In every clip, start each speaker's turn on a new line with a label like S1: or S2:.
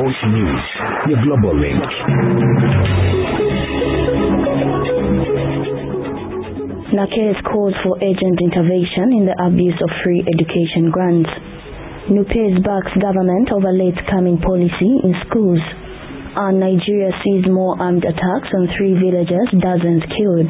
S1: Voice News, your global link.
S2: NACAIS calls for urgent intervention in the abuse of free education grants. NUPES backs government over late coming policy in schools. And Nigeria sees more armed attacks on 3 villages, dozens killed.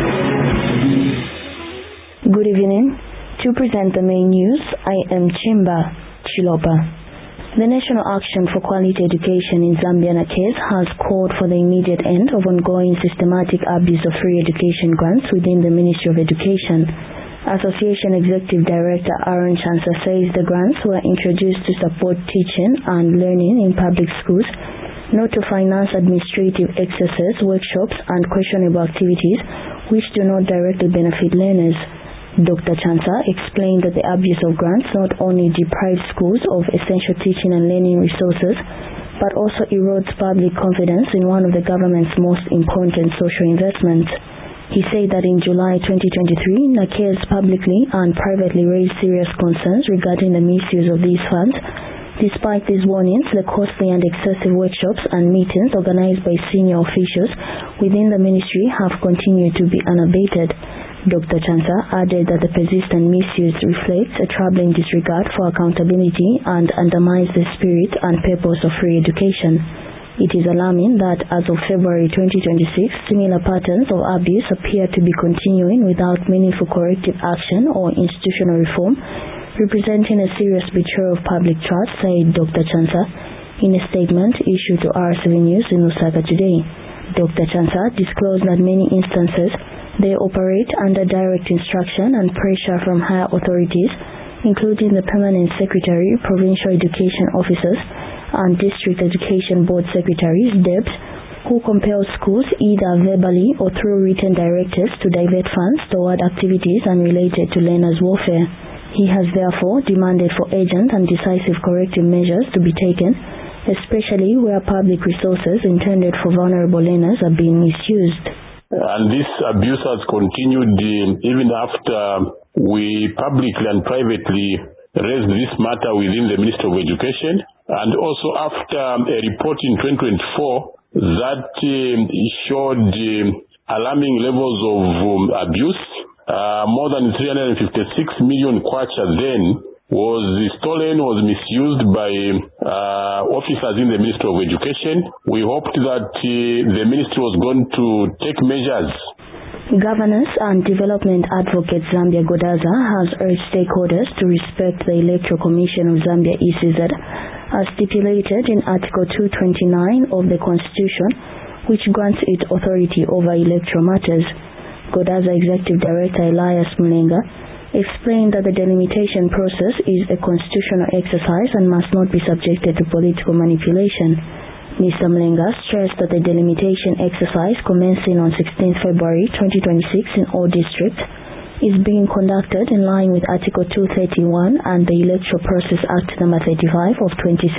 S2: Good evening. To present the main news, I am Chimba Chilopa. The National Action for Quality Education in Zambia NACAIS has called for the immediate end of ongoing systematic abuse of free education grants within the Ministry of Education. Association Executive Director Aaron Chansa says the grants were introduced to support teaching and learning in public schools, not to finance administrative excesses, workshops, and questionable activities which do not directly benefit learners. Dr. Chansa explained that the abuse of grants not only deprives schools of essential teaching and learning resources, but also erodes public confidence in one of the government's most important social investments. He said that in July 2023, NACAIS publicly and privately raised serious concerns regarding the misuse of these funds. Despite these warnings, the costly and excessive workshops and meetings organized by senior officials within the ministry have continued to be unabated. Dr. Chansa added that the persistent misuse reflects a troubling disregard for accountability and undermines the spirit and purpose of free education. It is alarming that as of February 2026, similar patterns of abuse appear to be continuing without meaningful corrective action or institutional reform, representing a serious betrayal of public trust, said Dr. Chansa in a statement issued to R7 News in Lusaka today. Dr. Chansa disclosed that many instances they operate under direct instruction and pressure from higher authorities, including the Permanent Secretary, Provincial Education Officers, and District Education Board Secretaries, DEBs, who compel schools either verbally or through written directives to divert funds toward activities unrelated to learners' welfare. He has therefore demanded for urgent and decisive corrective measures to be taken, especially where public resources intended for vulnerable learners are being misused.
S3: And this abuse has continued even after we publicly and privately raised this matter within the Ministry of Education, and also after a report in 2024 that showed alarming levels of abuse. More than 356 million kwacha then was stolen, was misused by officers in the Ministry of Education. We hoped that the ministry was going to take measures.
S2: Governance and Development Advocate Zambia Godaza has urged stakeholders to respect the Electoral Commission of Zambia ECZ as stipulated in Article 229 of the Constitution, which grants it authority over electoral matters. Godaza Executive Director Elias Mulenga explained that the delimitation process is a constitutional exercise and must not be subjected to political manipulation. Mr. Mulenga stressed that the delimitation exercise commencing on 16 February 2026 in all districts is being conducted in line with Article 231 and the Electoral Process Act No. 35 of 2016.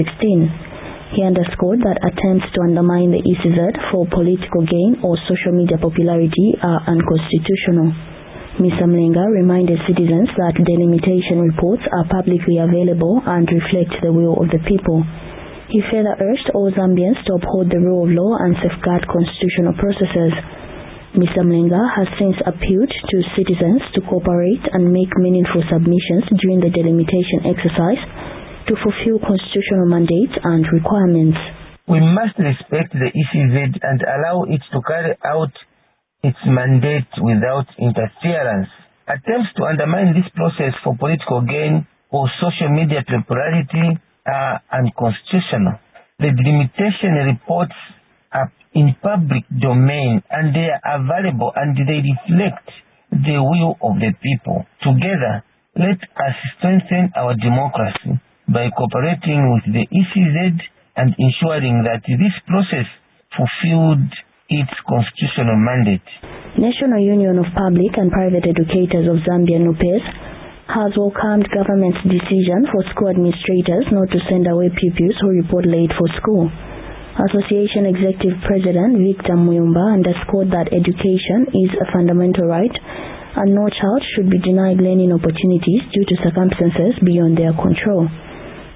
S2: He underscored that attempts to undermine the ECZ for political gain or social media popularity are unconstitutional. Mr. Mlenga reminded citizens that delimitation reports are publicly available and reflect the will of the people. He further urged all Zambians to uphold the rule of law and safeguard constitutional processes. Mr. Mlenga has since appealed to citizens to cooperate and make meaningful submissions during the delimitation exercise to fulfill constitutional mandates and requirements.
S4: We must respect the ECZ and allow it to carry out its mandate without interference. Attempts to undermine this process for political gain or social media popularity are unconstitutional. The delimitation reports are in public domain and they are available and they reflect the will of the people. Together, let us strengthen our democracy by cooperating with the ECZ and ensuring that this process fulfilled its constitutional mandate.
S2: National Union of Public and Private Educators of Zambia NUPES has welcomed government's decision for school administrators not to send away pupils who report late for school. Association Executive President Victor Muyumba underscored that education is a fundamental right and no child should be denied learning opportunities due to circumstances beyond their control.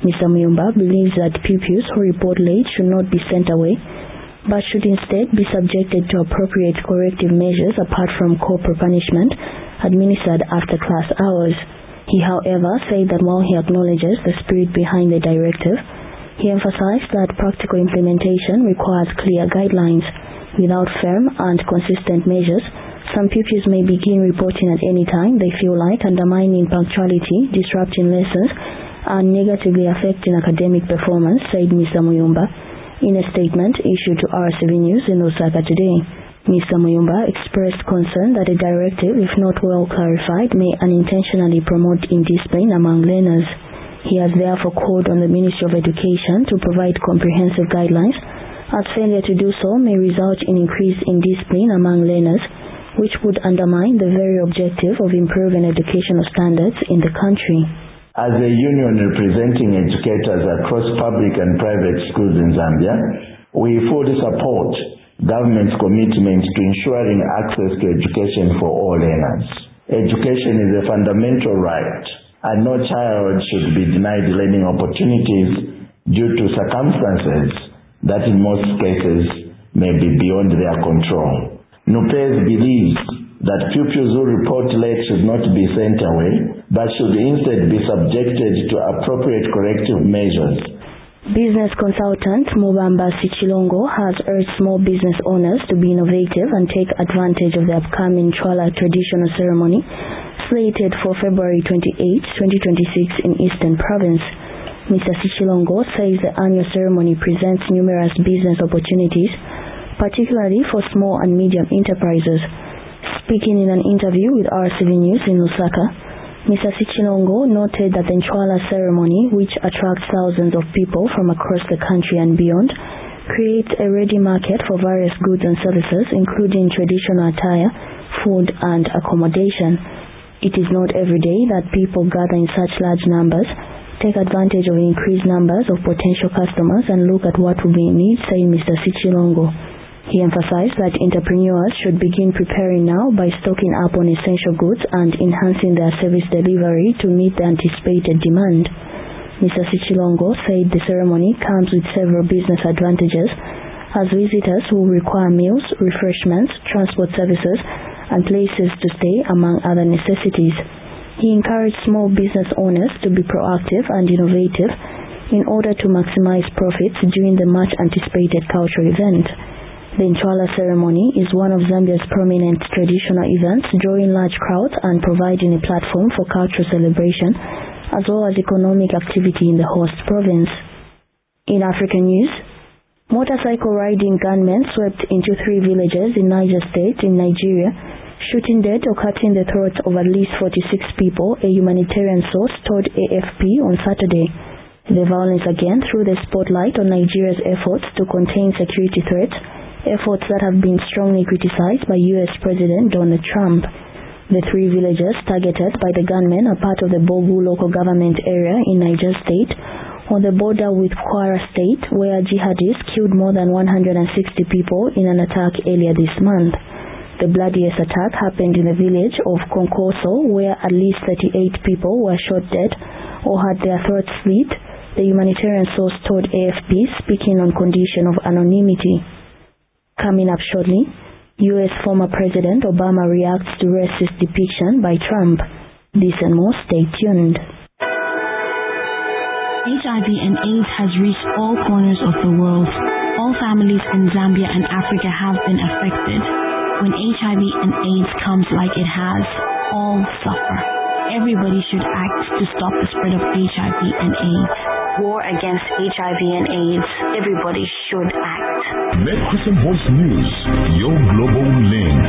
S2: Mr. Muyumba believes that pupils who report late should not be sent away, but should instead be subjected to appropriate corrective measures apart from corporal punishment administered after class hours. He, however, said that while he acknowledges the spirit behind the directive, he emphasized that practical implementation requires clear guidelines. Without firm and consistent measures, some pupils may begin reporting at any time they feel like, undermining punctuality, disrupting lessons, and negatively affecting academic performance, said Mr. Muyumba in a statement issued to RCV News in Lusaka today. Mr. Muyumba expressed concern that a directive, if not well clarified, may unintentionally promote indiscipline among learners. He has therefore called on the Ministry of Education to provide comprehensive guidelines, as failure to do so may result in increased indiscipline among learners, which would undermine the very objective of improving educational standards in the country.
S5: As a union representing educators across public and private schools in Zambia, we fully support government's commitment to ensuring access to education for all learners. Education is a fundamental right, and no child should be denied learning opportunities due to circumstances that in most cases may be beyond their control. NUPES believes that pupils who report late should not be sent away, but should instead be subjected to appropriate corrective measures.
S2: Business consultant Mubamba Sichilongo has urged small business owners to be innovative and take advantage of the upcoming Chwala traditional ceremony slated for February 28, 2026 in Eastern Province. Mr. Sichilongo says the annual ceremony presents numerous business opportunities, particularly for small and medium enterprises. Speaking in an interview with RCV News in Lusaka, Mr. Sichilongo noted that the Chwala ceremony, which attracts thousands of people from across the country and beyond, creates a ready market for various goods and services, including traditional attire, food, and accommodation. It is not every day that people gather in such large numbers, take advantage of increased numbers of potential customers, and look at what will be in need, said Mr. Sichilongo. He emphasized that entrepreneurs should begin preparing now by stocking up on essential goods and enhancing their service delivery to meet the anticipated demand. Mr. Sichilongo said the ceremony comes with several business advantages, as visitors will require meals, refreshments, transport services, and places to stay, among other necessities. He encouraged small business owners to be proactive and innovative in order to maximize profits during the much anticipated cultural event. The Chwala ceremony is one of Zambia's prominent traditional events, drawing large crowds and providing a platform for cultural celebration as well as economic activity in the host province. In African news, motorcycle riding gunmen swept into 3 villages in Niger State in Nigeria, shooting dead or cutting the throats of at least 46 people, a humanitarian source told AFP on Saturday. The violence again threw the spotlight on Nigeria's efforts to contain security threats, efforts that have been strongly criticized by U.S. President Donald Trump. The 3 villages targeted by the gunmen are part of the Bogu local government area in Niger State, on the border with Kwara State, where jihadists killed more than 160 people in an attack earlier this month. The bloodiest attack happened in the village of Konkoso, where at least 38 people were shot dead or had their throats slit, the humanitarian source told AFP, speaking on condition of anonymity. Coming up shortly, U.S. former President Obama reacts to racist depiction by Trump. This and more, stay tuned.
S6: HIV and AIDS has reached all corners of the world. All families in Zambia and Africa have been affected. When HIV and AIDS comes like it has, all suffer. Everybody should act to stop the spread of HIV and AIDS.
S2: War against HIV and AIDS. Everybody should act.
S1: Met Christian Voice News, your global link.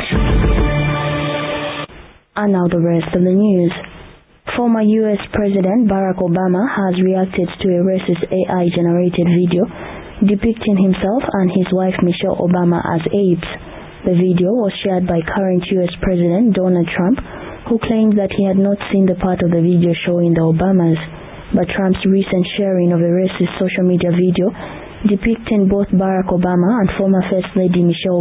S2: And now the rest of the news. Former U.S. President Barack Obama has reacted to a racist AI-generated video depicting himself and his wife Michelle Obama as apes. The video was shared by current U.S. President Donald Trump, who claimed that he had not seen the part of the video showing the Obamas. But Trump's recent sharing of a racist social media video depicting both Barack Obama and former First Lady Michelle